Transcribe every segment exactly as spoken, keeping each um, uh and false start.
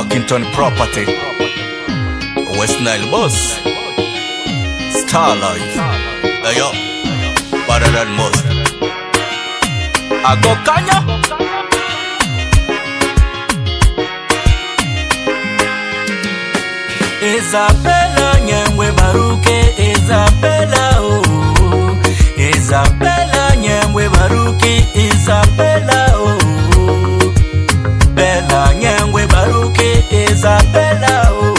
Markington Property, West Nile Boss, Starlight, ayo, better than most. I go Kanya. Isabella Nyengwe Baruke, Isabella, oh, Isabella Nyengwe Baruke, Isabella, oh, Bella Nyengwe Baruke, Isabella, oh,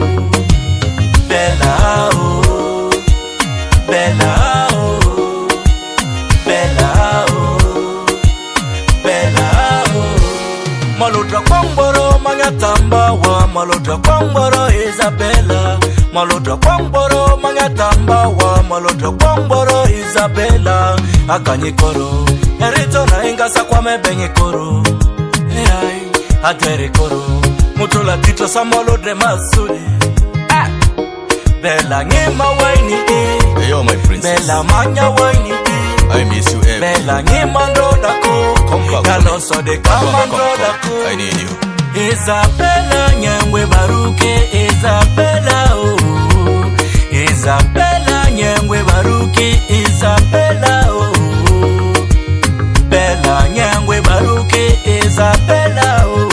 Bella, oh, Bella, oh, Bella, oh, Bella, oh. Maludra Kwamboro Mangatamba wa Maludra Kwamboro Isabella, Maludra Kwamboro Mangatamba wa Maludra Kwamboro Isabella, Akanyikoro Erito na ingasa kwa mebenye koro, Hey, Adere koro Mutula tito sa Maludre Masuri, ah. Bella Ngema waini Hey yo my princess, Bella Manya waini I miss you every Bella Ngema ndoda ko, come back, Galoso de kama ndoda ko, I need you. Isabella Nyengwe Baruke, Isabella, oh, Isabella Nyengwe Baruke, Isabella, oh, Bella Nyengwe Baruke, Isabella, oh,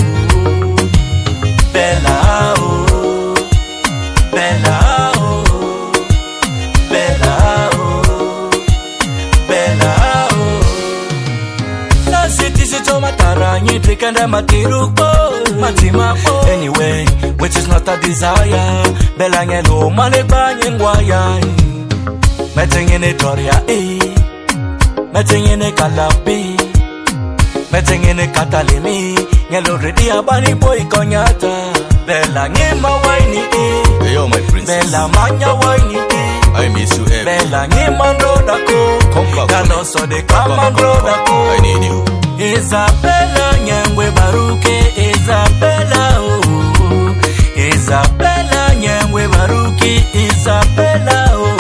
Bella, oh, Bella, oh, Bella, oh, Bella, oh. La city se toma taranyi trikanda matiruko. Anyway, which is not a desire. Bella Nyelo mane banye ngwaya. Meting in Etoria, eh. Meting in a Kalapi. Meting in a Katalimi. Nyelo ready abani boy konyata. Bella Nyema waini, eh. Hey yo my princess, Bella Manya waini, eh. I miss you every Bella Nyema ndoda ko. come back, Galoso de kama ndoda ko. I need you. Isabella Nyengwe Baruke, Isabella, oh, Isabella Nyengwe Baruke, Isabella, oh,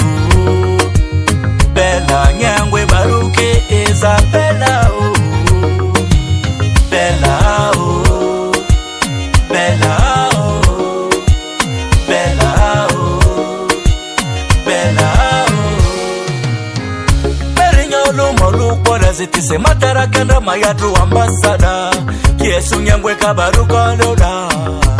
Bella Nyengwe Baruke, Isabella, oh, Bella, oh, Bella, oh, Bella, oh, Bella, oh. Perinyolo molu kwa ziti se matara kenda mayatu ambasada Kiesu Nyengwe kabaruka loda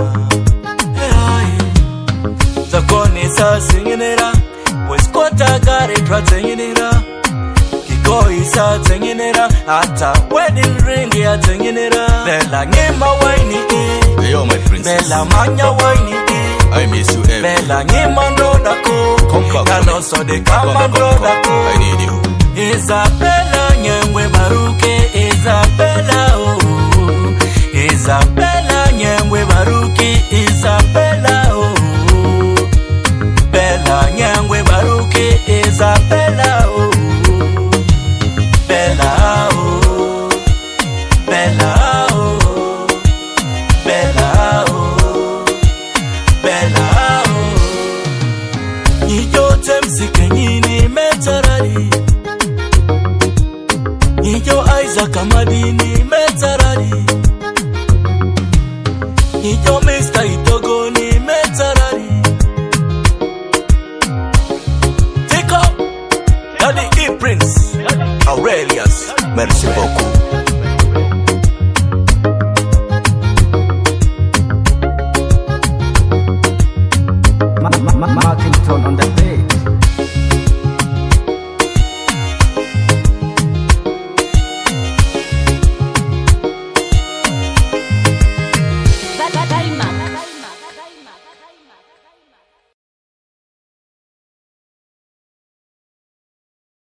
Zakoni sa singinera Weskota gare twa zinginera Kikoi sa zinginera Ata wedding ring ya zinginera Bella Ngema waini Hey yo my princess, Bella Manya waini I miss you every Bella Ngema ndoda ko come back, Galoso de kama ndoda ko I need you. Isabella Nyengwe Baruke, Isabella, oh, Isabella Nyengwe Baruke, Isabella, oh, Bella Nyengwe Baruke, Isabella, oh, Bella, oh, Bella, oh, Bella, oh, Bella, oh. Nijote msikenyini metarari Nijo Isaac Amadini metarari Nijo Mister Itogoni metarari Take up Daddy E Prince Aurelius, merci beaucoup. Markington on the bay.